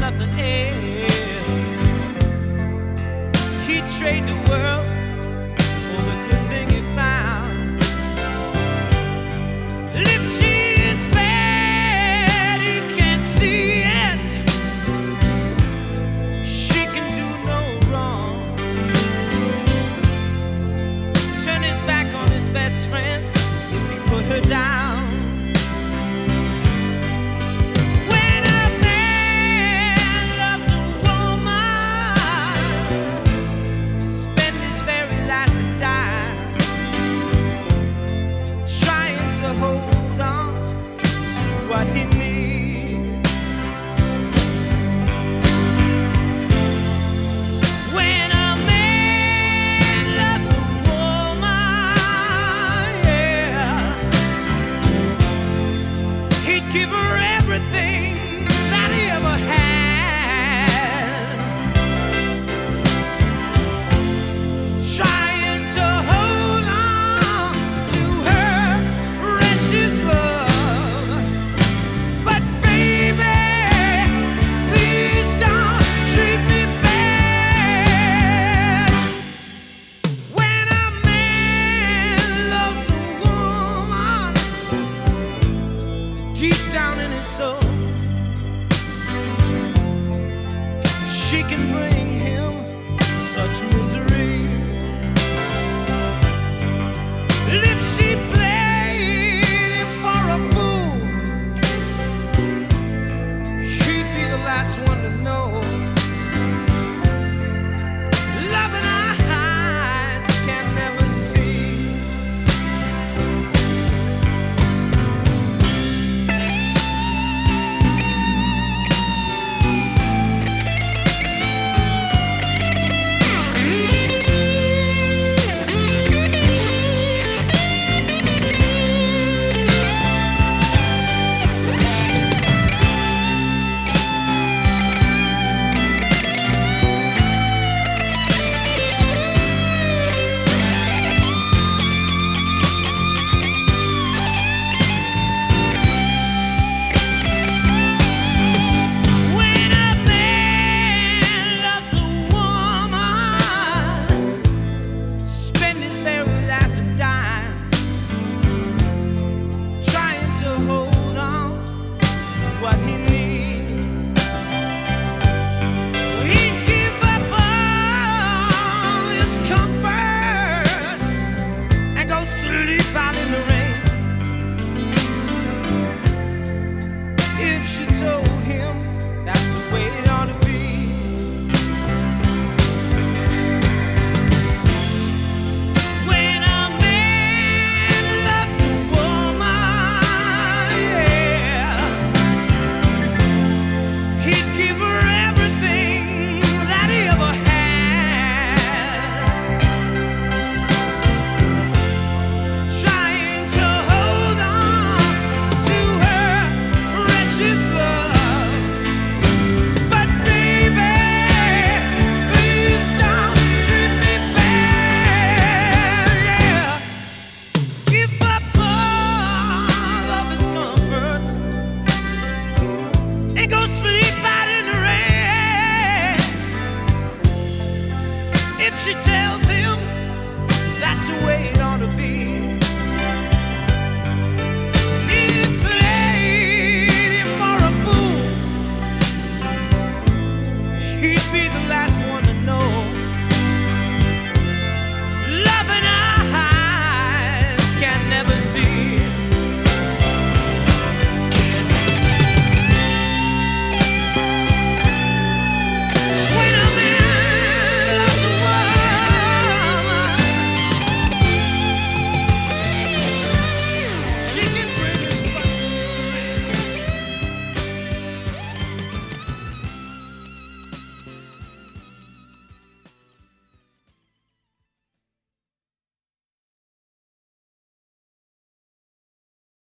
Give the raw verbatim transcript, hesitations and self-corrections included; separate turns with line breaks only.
nothing else. He'd trade the world for the good thing he found. If she's bad, he can't see it. She can do no wrong. Turn his back on his best friend if he put her down. Hold on to what he needs. When a man loves a woman, yeah, he'd give her everything that he ever had, trying to hold on to her precious love. But baby, please don't treat me bad. When a man loves a woman, deep down in his soul, she can bring him such misery. If she played him for a fool, he'd be the last one to know. Loving eyes can never see. When a man loves a woman, spend his very last dime trying to hold on to what he needs. He'd give up all his comforts and go sleep out in the rain. If she told him that's the way it ought to be. When a man loves a woman, yeah, he'd give her everything that he ever had, trying to hold on to her precious love. But baby, please don't treat me bad. Yeah, give up all of his comforts and go sleep out in the rain. If she tells him that's the way it ought to be. He played him for a fool. He'd